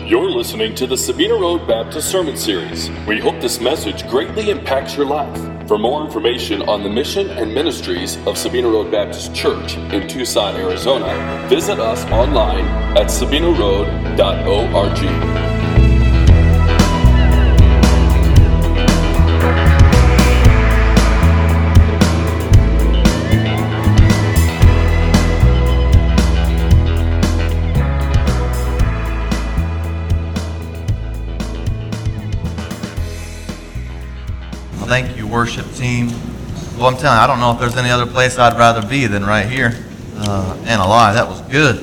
You're listening to the Sabina Road Baptist Sermon Series. We hope this message greatly impacts your life. For more information on the mission and ministries of Sabina Road Baptist Church in Tucson, Arizona, visit us online at sabinaroad.org. Thank you, worship team. Well, I'm telling you, I don't know if there's any other place I'd rather be than right here. And alive, that was good.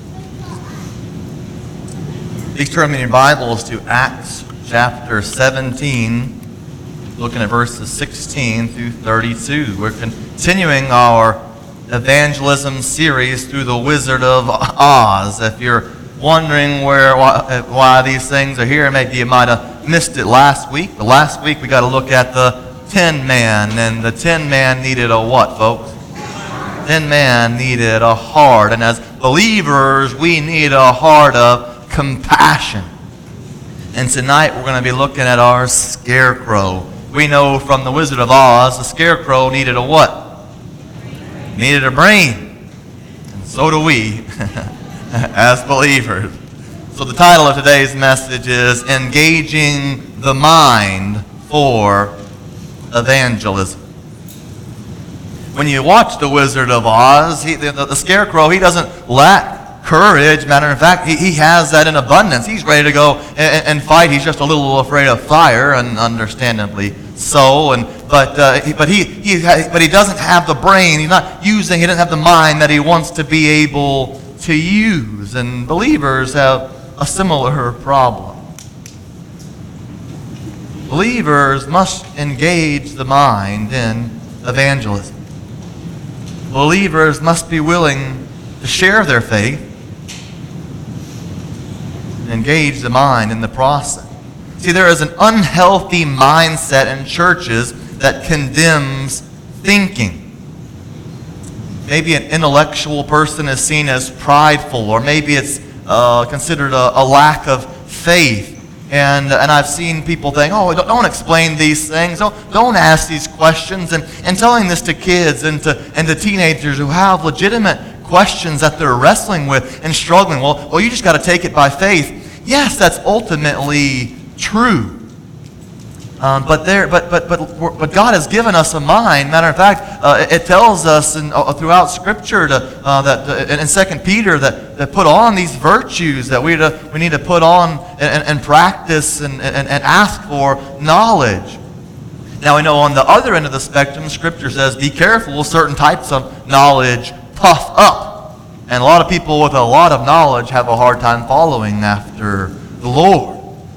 Please turn in your Bibles to Acts chapter 17, looking at verses 16 through 32. We're continuing our evangelism series through the Wizard of Oz. If you're wondering why these things are here, maybe you might have missed it last week. But last week we got to look at the Tin Man, and the Tin Man needed a what, folks? Tin Man needed a heart, and as believers we need a heart of compassion. And tonight we're going to be looking at our scarecrow. We know from the Wizard of Oz, the scarecrow needed a what? Needed a brain. And so do we as believers. So the title of today's message is Engaging the Mind for Evangelism. When you watch The Wizard of Oz, the scarecrow, he doesn't lack courage. Matter of fact, he has that in abundance. He's ready to go and fight. He's just a little afraid of fire, and understandably so. But he doesn't have the brain. He doesn't have the mind that he wants to be able to use. And believers have a similar problem. Believers must engage the mind in evangelism. Believers must be willing to share their faith and engage the mind in the process. See, there is an unhealthy mindset in churches that condemns thinking. Maybe an intellectual person is seen as prideful, or maybe it's considered a lack of faith. And I've seen people think, oh, don't explain these things. Don't ask these questions. And telling this to kids and to teenagers who have legitimate questions that they're wrestling with and struggling. Well, you just got to take it by faith. Yes, that's ultimately true. But God has given us a mind. Matter of fact, it tells us throughout Scripture that in 2 Peter that put on these virtues that we need to put on and practice and ask for knowledge. Now we know on the other end of the spectrum, Scripture says, be careful, certain types of knowledge puff up. And a lot of people with a lot of knowledge have a hard time following after the Lord.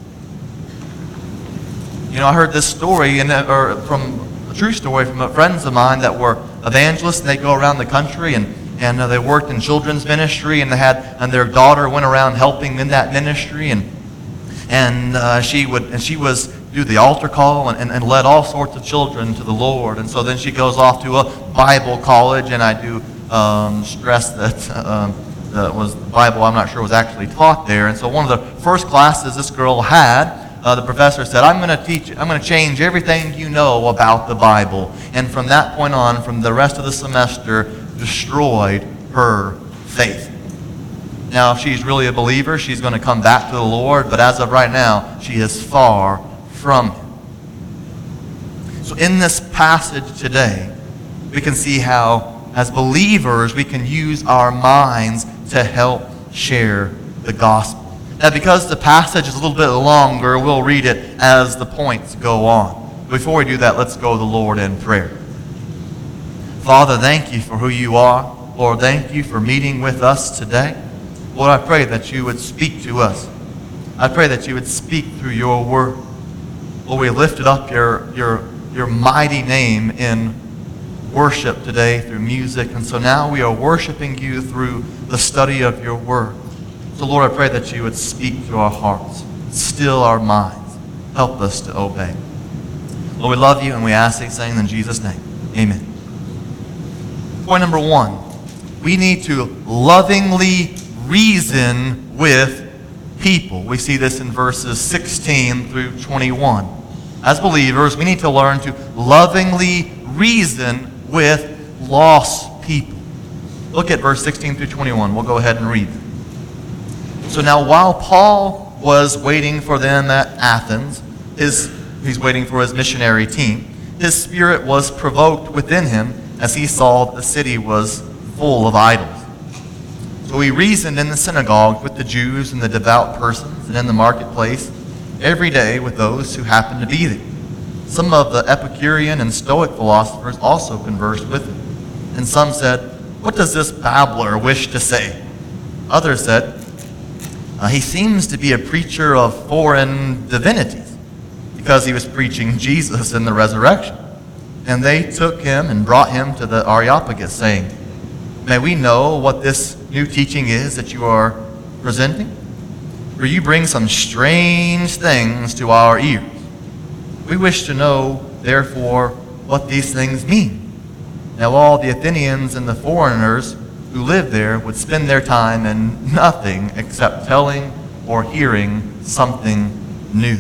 You know, I heard this story, a true story from friends of mine that were evangelists, and they go around the country, and they worked in children's ministry, and their daughter went around helping in that ministry, and she was do the altar call and led all sorts of children to the Lord. And so then she goes off to a Bible college, and I do stress that was the Bible, I'm not sure was actually taught there. And so one of the first classes this girl had, the professor said, I'm going to change everything you know about the Bible. And from that point on, from the rest of the semester, destroyed her faith. Now, if she's really a believer, she's going to come back to the Lord, but as of right now, she is far from Him. So in this passage today, we can see how, as believers, we can use our minds to help share the gospel. Now, because the passage is a little bit longer, we'll read it as the points go on. Before we do that, let's go to the Lord in prayer. Father, thank you for who you are. Lord, thank you for meeting with us today. Lord, I pray that you would speak to us. I pray that you would speak through your word. Lord, we lifted up your mighty name in worship today through music. And so now we are worshiping you through the study of your word. So Lord, I pray that you would speak to our hearts, still our minds, help us to obey. Lord, we love you and we ask these things in Jesus' name. Amen. Point number 1, we need to lovingly reason with people. We see this in verses 16 through 21. As believers, we need to learn to lovingly reason with lost people. Look at verse 16 through 21. We'll go ahead and read. So now while Paul was waiting for them at Athens, he's waiting for his missionary team, his spirit was provoked within him as he saw that the city was full of idols. So he reasoned in the synagogue with the Jews and the devout persons, and in the marketplace every day with those who happened to be there. Some of the Epicurean and Stoic philosophers also conversed with him, and some said, "What does this babbler wish to say?" Others said, "He seems to be a preacher of foreign divinities, because he was preaching Jesus and the resurrection." And they took him and brought him to the Areopagus, saying, "May we know what this new teaching is that you are presenting? For you bring some strange things to our ears. We wish to know, therefore, what these things mean." Now all the Athenians and the foreigners who lived there would spend their time in nothing except telling or hearing something new.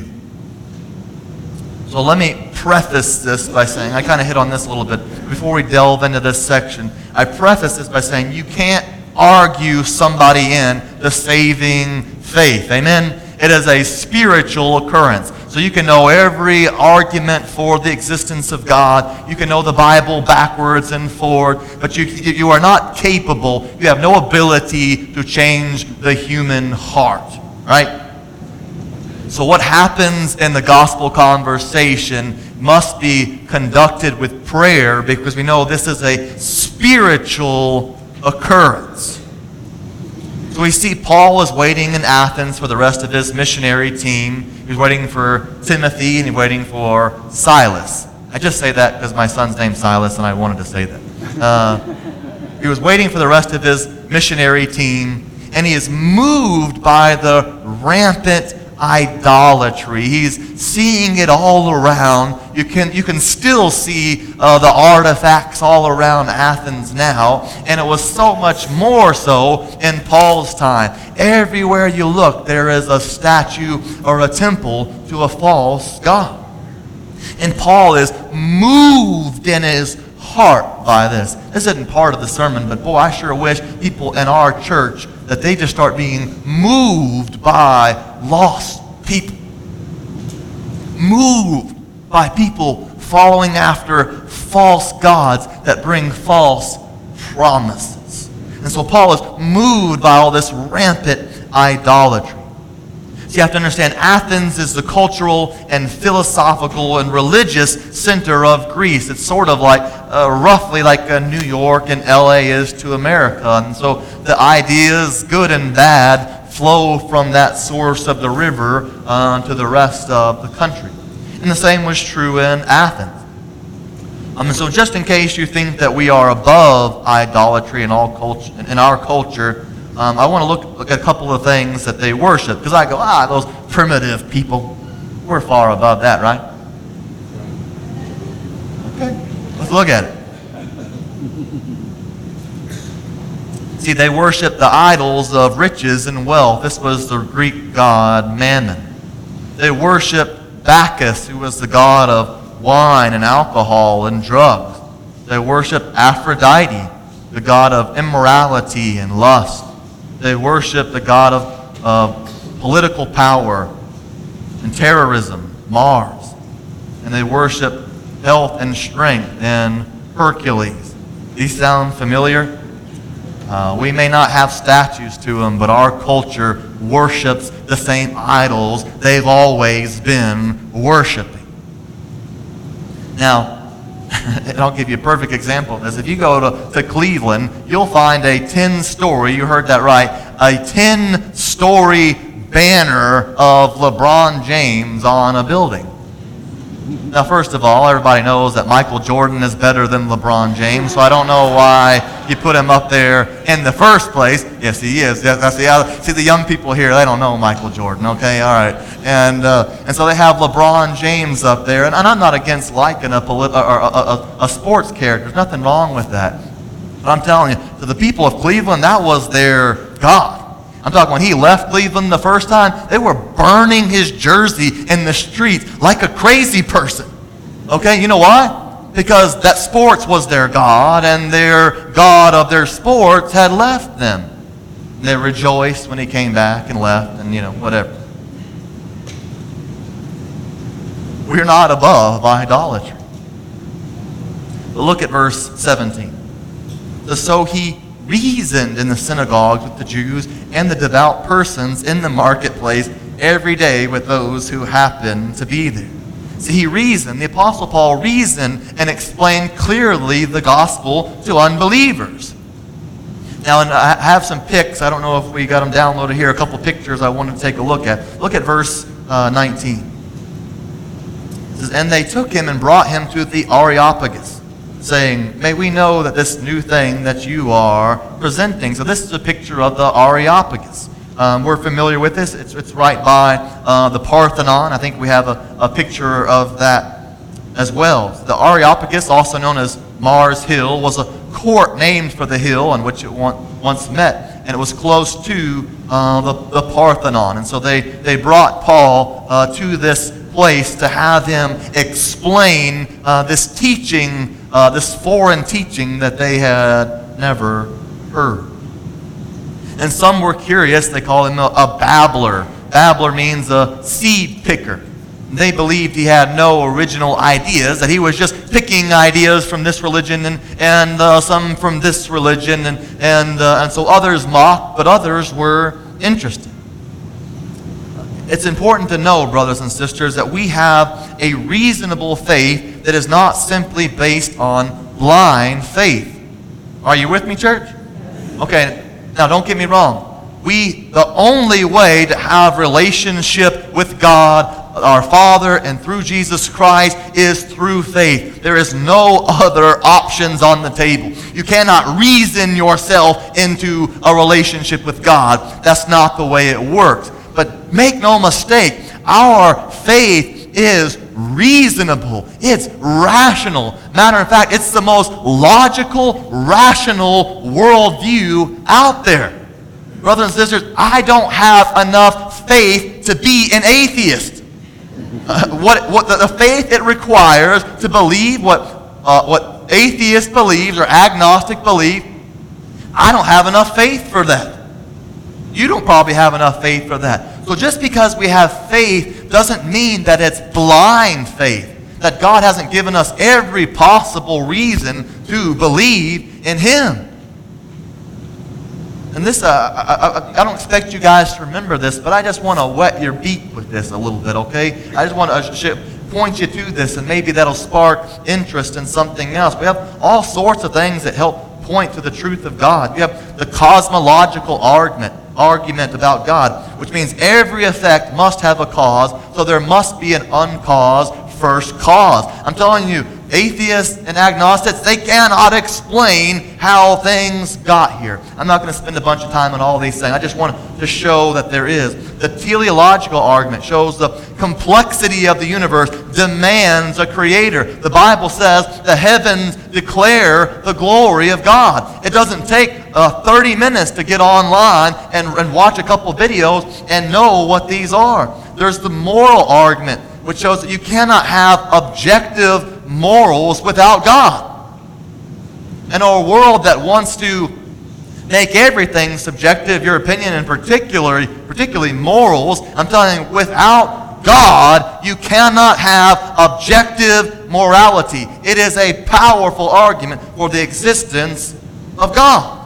So let me preface this by saying, I kind of hit on this a little bit before we delve into this section. I preface this by saying you can't argue somebody in the saving faith. Amen? It is a spiritual occurrence. So you can know every argument for the existence of God. You can know the Bible backwards and forward, but you are not capable, you have no ability to change the human heart. Right? So what happens in the gospel conversation must be conducted with prayer, because we know this is a spiritual occurrence. So we see Paul is waiting in Athens for the rest of his missionary team. He's waiting for Timothy and he's waiting for Silas. I just say that because my son's name's Silas and I wanted to say that. He was waiting for the rest of his missionary team, and he is moved by the rampant idolatry. He's seeing it all around. You can still see the artifacts all around Athens now, and it was so much more so in Paul's time. Everywhere you look, there is a statue or a temple to a false god. And Paul is moved in his heart by this. This isn't part of the sermon, but boy, I sure wish people in our church that they just start being moved by lost people. Moved by people following after false gods that bring false promises. And so Paul is moved by all this rampant idolatry. So you have to understand, Athens is the cultural and philosophical and religious center of Greece. It's sort of like, roughly like New York and LA is to America. And so the ideas, good and bad, flow from that source of the river to the rest of the country. And the same was true in Athens. So just in case you think that we are above idolatry in our culture, I want to look at a couple of things that they worship. Because I go, those primitive people. We're far above that, right? Okay, let's look at it. See, they worship the idols of riches and wealth. This was the Greek god Mammon. They worship Bacchus, who was the god of wine and alcohol and drugs. They worship Aphrodite, the god of immorality and lust. They worship the god of political power and terrorism, Mars. And they worship health and strength and Hercules. These sound familiar? We may not have statues to them, but our culture worships the same idols they've always been worshiping. Now, and I'll give you a perfect example of this. If you go to Cleveland, you'll find a 10-story, you heard that right, a 10-story banner of LeBron James on a building. Now, first of all, everybody knows that Michael Jordan is better than LeBron James, so I don't know why you put him up there in the first place. Yes, he is. That's the other. See, the young people here, they don't know Michael Jordan, okay? All right. And so they have LeBron James up there, and I'm not against liking a sports character. There's nothing wrong with that. But I'm telling you, to the people of Cleveland, that was their God. I'm talking when he left Cleveland the first time, they were burning his jersey in the streets like a crazy person. Okay, you know why? Because that sports was their God, and their God of their sports had left them. They rejoiced when he came back and left, and whatever. We're not above idolatry. But look at verse 17. So he reasoned in the synagogues with the Jews and the devout persons in the marketplace every day with those who happened to be there. See, he reasoned, the Apostle Paul reasoned and explained clearly the gospel to unbelievers. Now, and I have some pics. I don't know if we got them downloaded here. A couple pictures I wanted to take a look at. Look at verse 19. It says, and they took him and brought him to the Areopagus, saying, may we know that this new thing that you are presenting. So this is a picture of the Areopagus. We're familiar with this. It's right by the Parthenon. I think we have a picture of that as well. The Areopagus, also known as Mars Hill, was a court named for the hill on which it once met. And it was close to the Parthenon. And so they brought Paul to this place to have him explain this teaching, this foreign teaching that they had never heard. And some were curious. They call him a babbler. Babbler means a seed picker. They believed he had no original ideas, that he was just picking ideas from this religion and some from this religion. And so others mocked, but others were interested. It's important to know, brothers and sisters, that we have a reasonable faith that is not simply based on blind faith. Are you with me, church? Okay. Now, don't get me wrong. The only way to have relationship with God, our Father, and through Jesus Christ is through faith. There is no other options on the table. You cannot reason yourself into a relationship with God. That's not the way it works. But make no mistake, our faith is reasonable. It's rational. Matter of fact, it's the most logical, rational worldview out there. Brothers and sisters, I don't have enough faith to be an atheist. What the faith it requires to believe what atheist believes or agnostic believe, I don't have enough faith for that. You don't probably have enough faith for that. So just because we have faith doesn't mean that it's blind faith, that God hasn't given us every possible reason to believe in Him. And this, I don't expect you guys to remember this, but I just want to whet your beak with this a little bit, okay? I just want to point you to this, and maybe that'll spark interest in something else. We have all sorts of things that help point to the truth of God. We have the cosmological argument about God, which means every effect must have a cause, so there must be an uncaused first cause. I'm telling you, atheists and agnostics, they cannot explain how things got here. I'm not going to spend a bunch of time on all these things. I just want to show that there is. The teleological argument shows the complexity of the universe demands a creator. The Bible says the heavens declare the glory of God. It doesn't take 30 minutes to get online and watch a couple videos and know what these are. There's the moral argument, which shows that you cannot have objective morals without God. In a world that wants to make everything subjective, your opinion, and particularly morals, I'm telling you, without God, you cannot have objective morality. It is a powerful argument for the existence of God.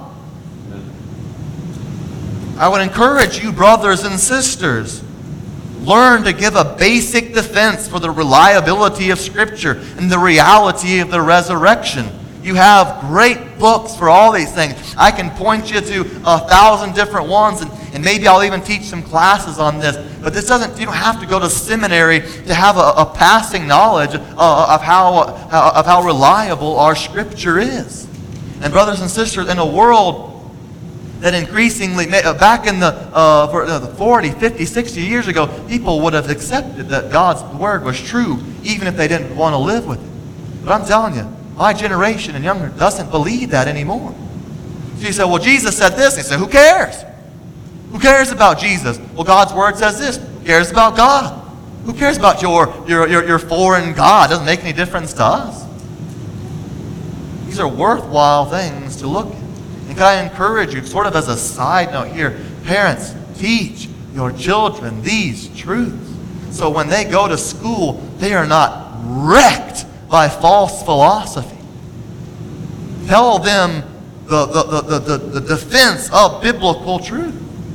I would encourage you, brothers and sisters, learn to give a basic defense for the reliability of Scripture and the reality of the resurrection. You have great books for all these things. I can point you to 1,000 different ones, and maybe I'll even teach some classes on this. But you don't have to go to seminary to have a passing knowledge of how reliable our Scripture is. And brothers and sisters, in a world that increasingly, back in the 40, 50, 60 years ago, people would have accepted that God's Word was true, even if they didn't want to live with it. But I'm telling you, my generation and younger doesn't believe that anymore. So you say, well, Jesus said this. They say, who cares? Who cares about Jesus? Well, God's Word says this. Who cares about God? Who cares about your foreign God? It doesn't make any difference to us. These are worthwhile things to look at. And can I encourage you, sort of as a side note here, parents, teach your children these truths. So when they go to school, they are not wrecked by false philosophy. Tell them the defense of biblical truth.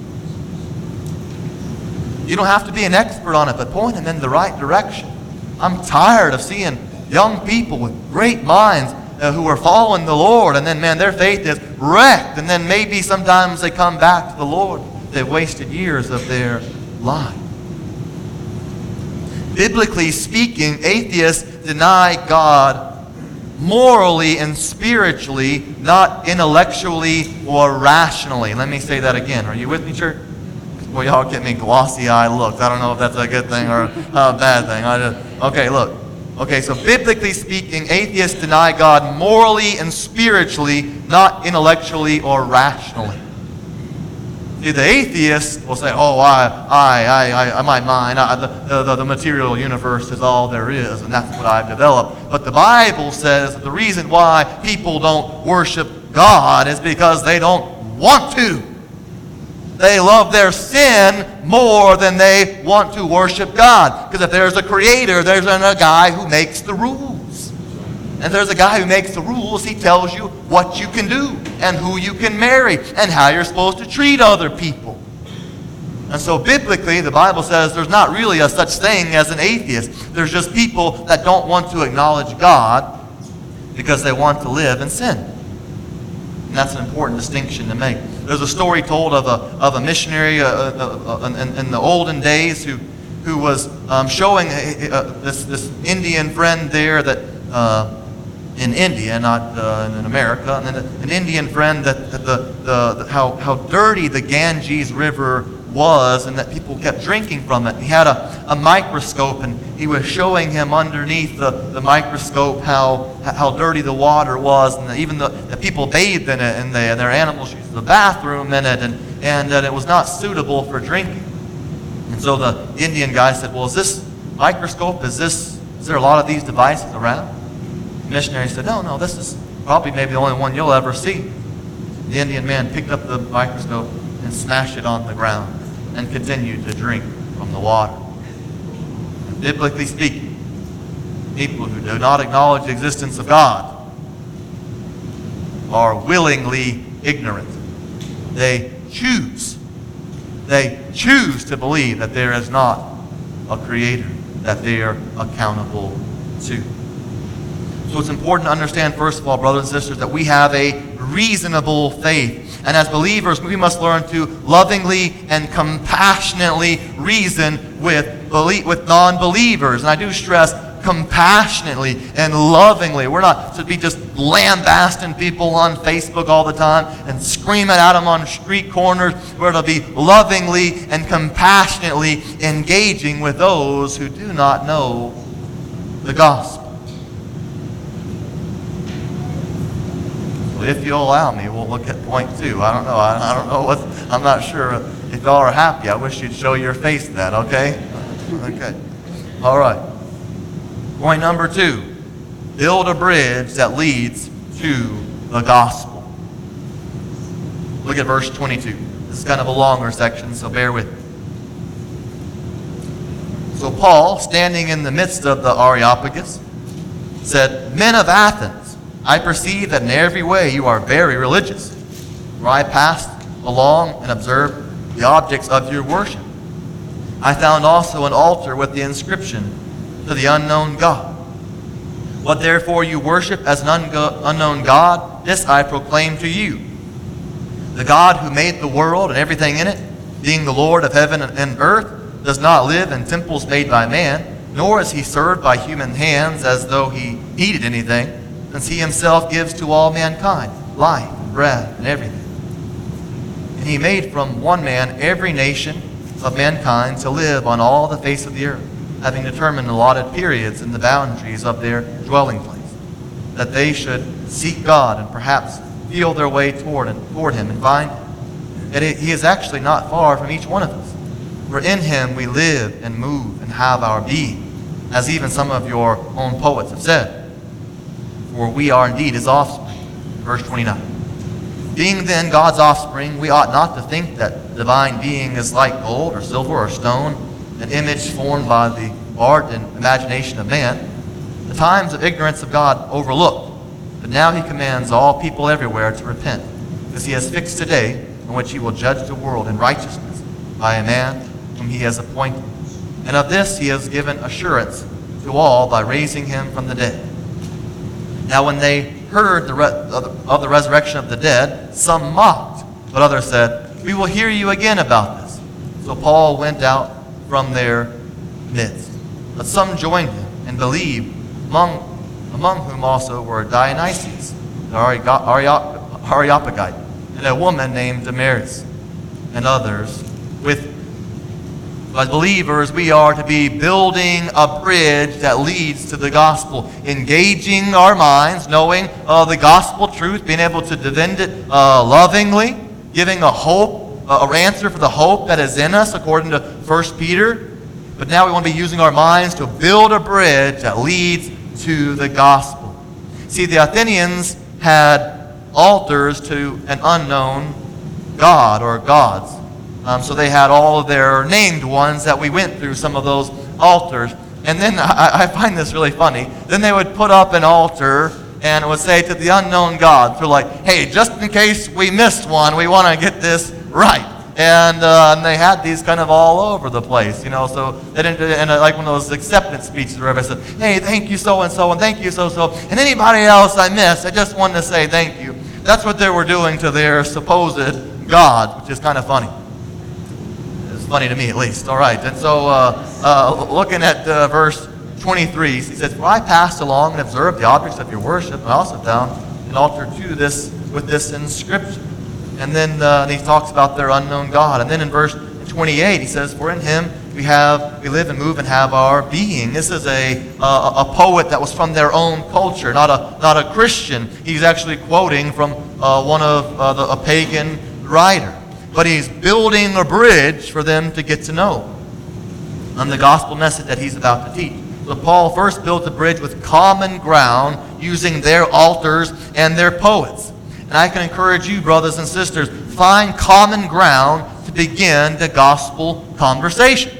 You don't have to be an expert on it, but point them in the right direction. I'm tired of seeing young people with great minds who are following the Lord, and then, man, their faith is wrecked, and then maybe sometimes they come back to the Lord. They've wasted years of their life. Biblically speaking, atheists deny God morally and spiritually, not intellectually or rationally. Let me say that again. Are you with me, church? Well, y'all get me glossy-eyed looks. I don't know if that's a good thing or a bad thing. Okay, look. Okay, so biblically speaking, atheists deny God morally and spiritually, not intellectually or rationally. See, the atheist will say, "Oh, my mind, the material universe is all there is, and that's what I've developed." But the Bible says that the reason why people don't worship God is because they don't want to. They love their sin more than they want to worship God. Because if there's a creator, there's a guy who makes the rules. And if there's a guy who makes the rules, he tells you what you can do and who you can marry and how you're supposed to treat other people. And so biblically, the Bible says there's not really a such thing as an atheist. There's just people that don't want to acknowledge God because they want to live in sin. And that's an important distinction to make. There's a story told of a missionary in the olden days who was showing this Indian friend there that in India, not in America, and then an Indian friend that how dirty the Ganges River was, and that people kept drinking from it. He had a microscope, and he was showing him underneath the microscope how dirty the water was, and even the people bathed in it, and their animals used the bathroom in it, and that it was not suitable for drinking. And so the Indian guy said, "Well, is this microscope, is there a lot of these devices around?" The missionary said, No, this is probably maybe the only one you'll ever see." The Indian man picked up the microscope and smashed it on the ground and continued to drink from the water. And biblically speaking, people who do not acknowledge the existence of God are willingly ignorant. They choose to believe that there is not a creator that they are accountable to. So it's important to understand, first of all, brothers and sisters, that we have a reasonable faith. And as believers, we must learn to lovingly and compassionately reason with non-believers. And I do stress compassionately and lovingly. We're not to be just lambasting people on Facebook all the time and screaming at them on street corners. We're to be lovingly and compassionately engaging with those who do not know the gospel. If you'll allow me, we'll look at point 2. I don't know. I'm not sure if y'all are happy. I wish you'd show your face that, okay? Okay. All right. Point number 2. Build a bridge that leads to the gospel. Look at verse 22. This is kind of a longer section, so bear with me. So Paul, standing in the midst of the Areopagus, said, "Men of Athens, I perceive that in every way you are very religious. For I passed along and observed the objects of your worship. I found also an altar with the inscription, 'To the unknown God.' What therefore you worship as an unknown God, this I proclaim to you. The God who made the world and everything in it, being the Lord of heaven and earth, does not live in temples made by man, nor is he served by human hands as though he needed anything, since he himself gives to all mankind life, breath, and everything. And he made from one man every nation of mankind to live on all the face of the earth, having determined allotted periods and the boundaries of their dwelling place, that they should seek God and perhaps feel their way toward him and find him. Yet he is actually not far from each one of us. For in him we live and move and have our being, as even some of your own poets have said. For we are indeed his offspring. Verse 29. Being then God's offspring, we ought not to think that the divine being is like gold or silver or stone, an image formed by the art and imagination of man. The times of ignorance of God overlooked, but now he commands all people everywhere to repent, because he has fixed a day in which he will judge the world in righteousness by a man whom he has appointed. And of this he has given assurance to all by raising him from the dead. Now when they heard of the resurrection of the dead, some mocked, but others said, we will hear you again about this. So Paul went out from their midst. But some joined him and believed, among whom also were Dionysius, the Areopagite, and a woman named Damaris, and others with him. As believers, we are to be building a bridge that leads to the gospel, engaging our minds, knowing the gospel truth, being able to defend it lovingly, giving a hope, an answer for the hope that is in us, according to 1 Peter. But now we want to be using our minds to build a bridge that leads to the gospel. See, the Athenians had altars to an unknown god or gods. So they had all of their named ones that we went through, some of those altars. And then I find this really funny. Then they would put up an altar and it would say to the unknown god, so like, hey, just in case we missed one, we want to get this right. And they had these kind of all over the place, so they didn't, and like one of those acceptance speeches where everybody said, hey, thank you so-and-so, and thank you so-so, and anybody else I missed, I just wanted to say thank you. That's what they were doing to their supposed God, which is kind of funny. It's funny to me, at least. All right, and so looking at verse 23, he says, for I passed along and observed the objects of your worship, and I also found an altar to this with this inscription. And then he talks about their unknown God. And then in verse 28, he says, for in him we live and move and have our being. This is a poet that was from their own culture, not a Christian. He's actually quoting from a pagan writer. But he's building a bridge for them to get to know on the gospel message that he's about to teach. So Paul first built a bridge with common ground using their altars and their poets. And I can encourage you, brothers and sisters, find common ground to begin the gospel conversation.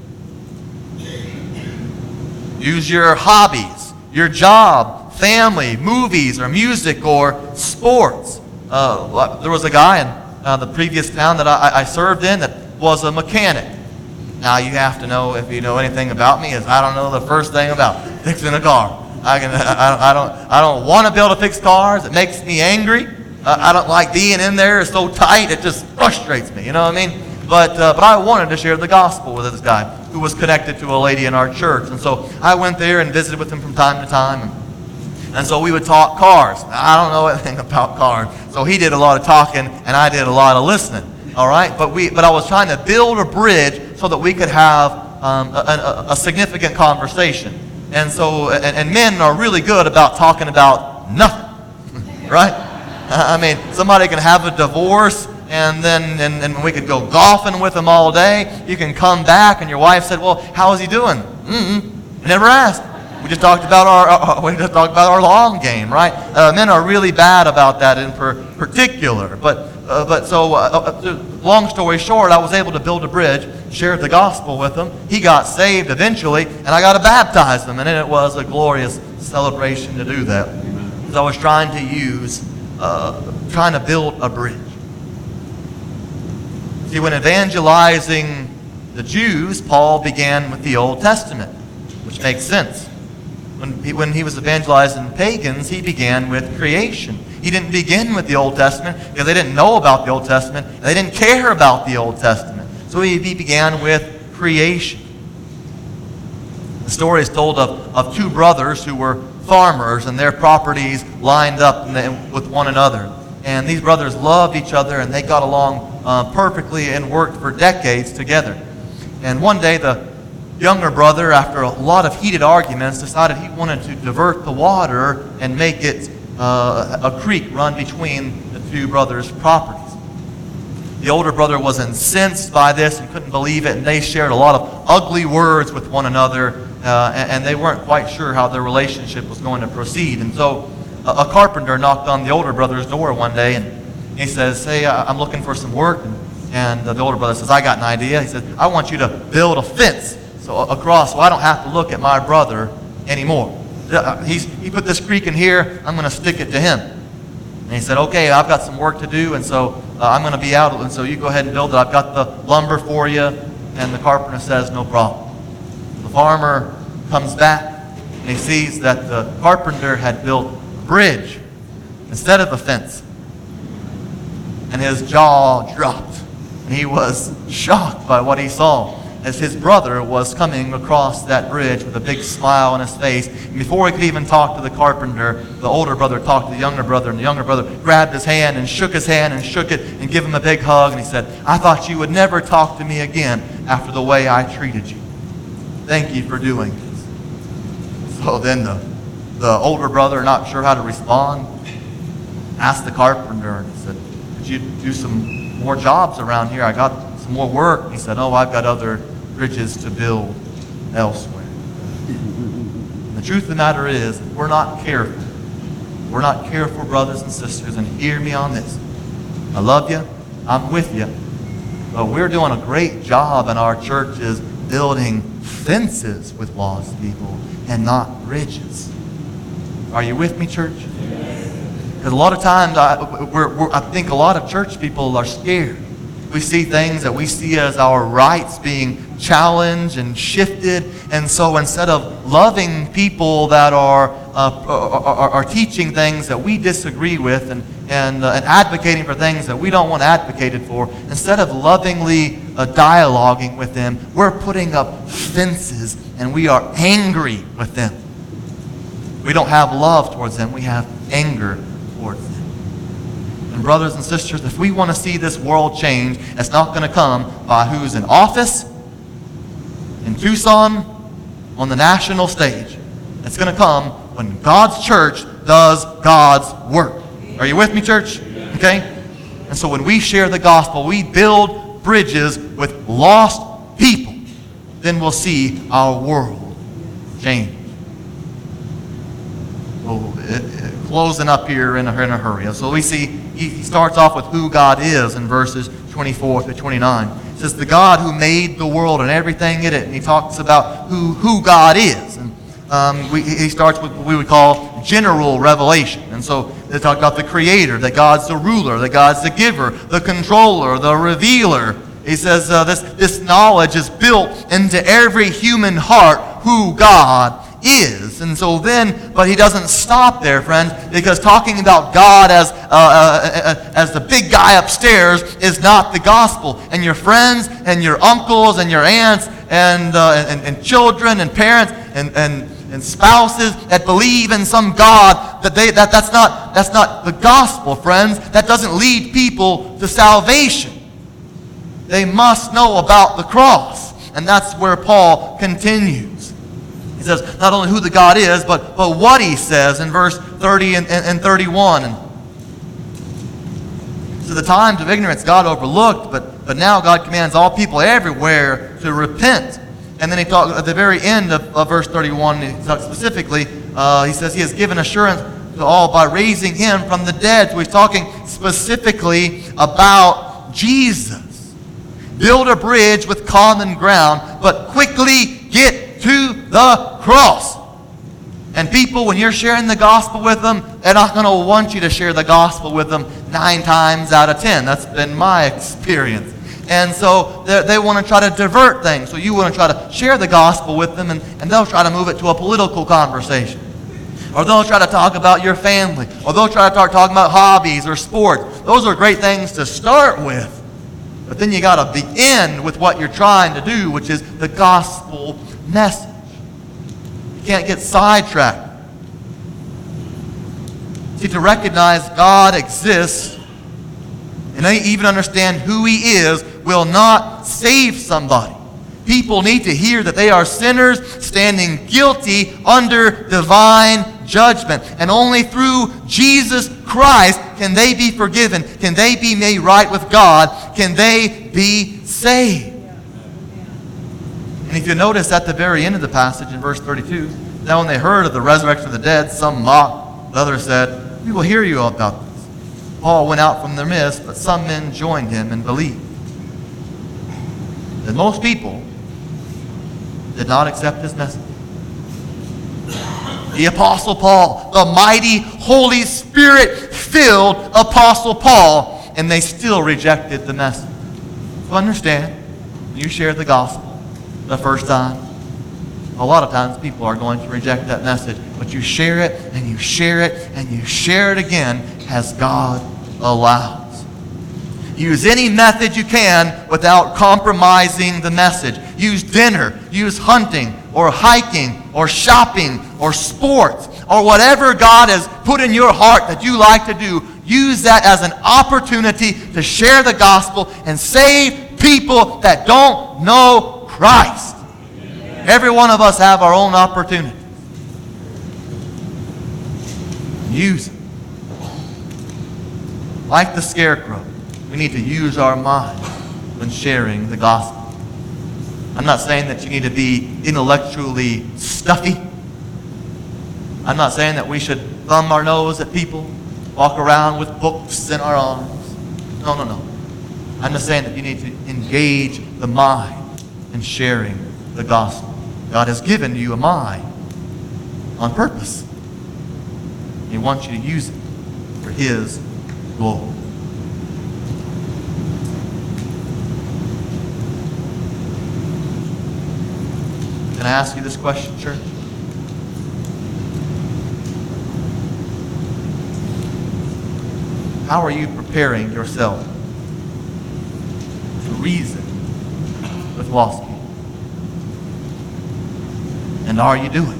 Use your hobbies, your job, family, movies, or music, or sports. There was a guy in the previous town that I served in that was a mechanic. Now you have to know, if you know anything about me, is I don't know the first thing about fixing a car. I don't want to be able to fix cars. It makes me angry. I don't like being in there. It's so tight. It just frustrates me. You know what I mean? But I wanted to share the gospel with this guy who was connected to a lady in our church. And so I went there and visited with him from time to time. And so we would talk cars. I don't know anything about cars. So he did a lot of talking and I did a lot of listening. All right? But I was trying to build a bridge so that we could have a significant conversation. And so, and men are really good about talking about nothing. Right? I mean, somebody can have a divorce and then and we could go golfing with them all day. You can come back and your wife said, well, how is he doing? Never asked. We just talked about our long game, right? Men are really bad about that in particular. But so long story short, I was able to build a bridge, shared the gospel with him. He got saved eventually, and I got to baptize him. And it was a glorious celebration to do that. So I was trying to build a bridge. See, when evangelizing the Jews, Paul began with the Old Testament, which makes sense. When he was evangelizing pagans, he began with creation. He didn't begin with the Old Testament because they didn't know about the Old Testament, and they didn't care about the Old Testament. So he began with creation. The story is told of two brothers who were farmers, and their properties lined up with one another. And these brothers loved each other, and they got along perfectly and worked for decades together. And one day, the younger brother, after a lot of heated arguments, decided he wanted to divert the water and make it a creek run between the two brothers' properties. The older brother was incensed by this and couldn't believe it, and they shared a lot of ugly words with one another, and they weren't quite sure how their relationship was going to proceed. And so a carpenter knocked on the older brother's door one day, and he says, "Hey, I'm looking for some work." And the older brother says, "I got an idea." He says, "I want you to build a fence so I don't have to look at my brother anymore. He put this creek in here, I'm going to stick it to him." And he said, "Okay, I've got some work to do, and so I'm going to be out, and so you go ahead and build it. I've got the lumber for you." And the carpenter says, "No problem." The farmer comes back, and he sees that the carpenter had built a bridge instead of a fence. And his jaw dropped, and he was shocked by what he saw as his brother was coming across that bridge with a big smile on his face. And before he could even talk to the carpenter, the older brother talked to the younger brother, and the younger brother grabbed his hand and shook it and gave him a big hug, and he said, "I thought you would never talk to me again after the way I treated you. Thank you for doing this." So then the older brother, not sure how to respond, asked the carpenter, and he said, "Could you do some more jobs around here? I got some more work." He said, "Oh, I've got other bridges to build elsewhere." The truth of the matter is, if we're not careful, brothers and sisters, and hear me on this. I love you, I'm with you, but we're doing a great job in our churches building fences with lost people and not bridges. Are you with me, church? Because a lot of times, I think a lot of church people are scared. We see things that we see as our rights being challenged and shifted, and so instead of loving people that are teaching things that we disagree with and advocating for things that we don't want advocated for, instead of lovingly dialoguing with them, we're putting up fences and we are angry with them. We don't have love towards them, we have anger towards them. And brothers and sisters, if we want to see this world change, it's not going to come by who's in office in Tucson on the national stage. It's going to come when God's church does God's work. Are you with me, church? Okay? And so when we share the gospel, we build bridges with lost people, then we'll see our world change. Well, closing up here in a hurry. So we see he starts off with who God is in verses 24 to 29. It says, the God who made the world and everything in it. And he talks about who God is. And he starts with what we would call general revelation. And so they talk about the creator, that God's the ruler, that God's the giver, the controller, the revealer. He says this knowledge is built into every human heart who God is. And so then, but he doesn't stop there, friends, because talking about God as the big guy upstairs is not the gospel. And your friends and your uncles and your aunts and children and parents and spouses that believe in some God, that's not the gospel, friends. That doesn't lead people to salvation. They must know about the cross. And that's where Paul continues. He says not only who the God is, but what he says in verse 30 and 31. And so the times of ignorance God overlooked, but now God commands all people everywhere to repent. And then he talks at the very end of verse 31, he talks specifically, he says he has given assurance to all by raising him from the dead. So he's talking specifically about Jesus. Build a bridge with common ground, but quickly get to the cross. And people, when you're sharing the gospel with them, they're not going to want you to share the gospel with them 9 times out of 10. That's been my experience. And so they want to try to divert things. So you want to try to share the gospel with them, and they'll try to move it to a political conversation. Or they'll try to talk about your family. Or they'll try to start talking about hobbies or sports. Those are great things to start with. But then you got to begin with what you're trying to do, which is the gospel message. You can't get sidetracked. See, to recognize God exists and even understand who he is will not save somebody. People need to hear that they are sinners standing guilty under divine judgment. And only through Jesus Christ Can they be forgiven? Can they be made right with God? Can they be saved? And if you notice at the very end of the passage in verse 32, now when they heard of the resurrection of the dead, some mocked, but others said, we will hear you about this. Paul went out from their midst, but some men joined him and believed. And most people did not accept his message. The Apostle Paul, the mighty Holy Spirit-filled Apostle Paul, and they still rejected the message. So understand, when you share the gospel the first time, a lot of times people are going to reject that message. But you share it, and you share it, and you share it again as God allows. Use any method you can without compromising the message. Use dinner, use hunting, or hiking, or shopping, or sports, or whatever God has put in your heart that you like to do. Use that as an opportunity to share the gospel and save people that don't know Christ. Every one of us have our own opportunity. Use it. Like the scarecrow, we need to use our mind when sharing the gospel. I'm not saying that you need to be intellectually stuffy. I'm not saying that we should thumb our nose at people, walk around with books in our arms. No. I'm just saying that you need to engage the mind in sharing the gospel. God has given you a mind on purpose. He wants you to use it for His glory. Can I ask you this question, church? How are you preparing yourself to reason with lost people? And are you doing it?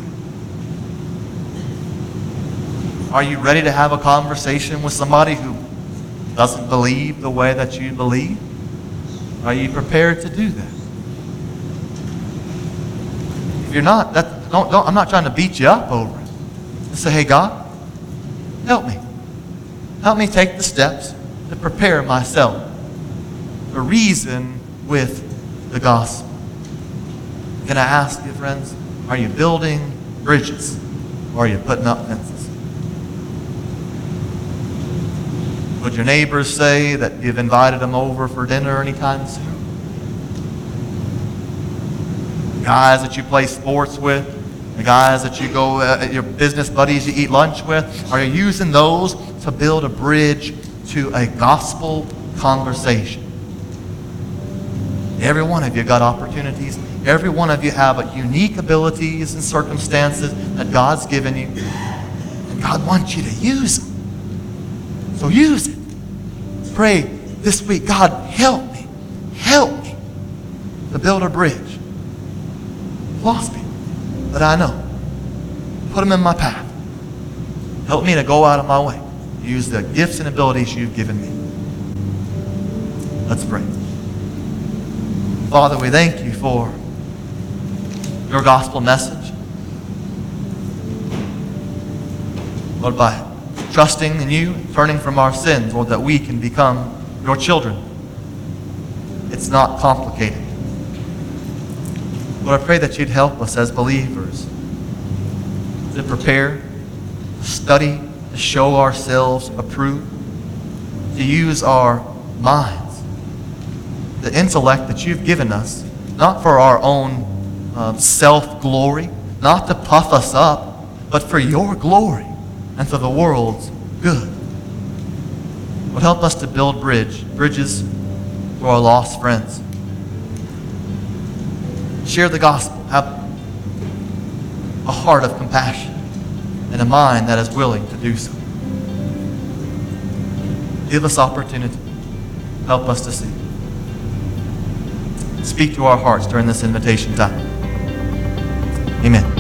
Are you ready to have a conversation with somebody who doesn't believe the way that you believe? Are you prepared to do that? If you're not, I'm not trying to beat you up over it. Just say, hey, God, help me. Help me take the steps to prepare myself to reason with the gospel. Can I ask you, friends, are you building bridges or are you putting up fences? Would your neighbors say that you've invited them over for dinner anytime soon? The guys that you play sports with, the guys that you go, your business buddies you eat lunch with, are you using those to build a bridge to a gospel conversation? Every one of you got opportunities. Every one of you have unique abilities and circumstances that God's given you. And God wants you to use them. So use it. Pray this week, God, help me to build a bridge. Lost people that I know. Put them in my path. Help me to go out of my way. Use the gifts and abilities you've given me. Let's pray. Father, we thank you for your gospel message. Lord, by trusting in you, turning from our sins, Lord, that we can become your children. It's not complicated. Lord, I pray that you'd help us as believers to prepare, study, to show ourselves approved, to use our minds, the intellect that you've given us, not for our own self-glory, not to puff us up, but for your glory and for the world's good. Lord, help us to build bridges for our lost friends. Share the gospel. Have a heart of compassion and a mind that is willing to do so. Give us opportunity. Help us to see. Speak to our hearts during this invitation time. Amen.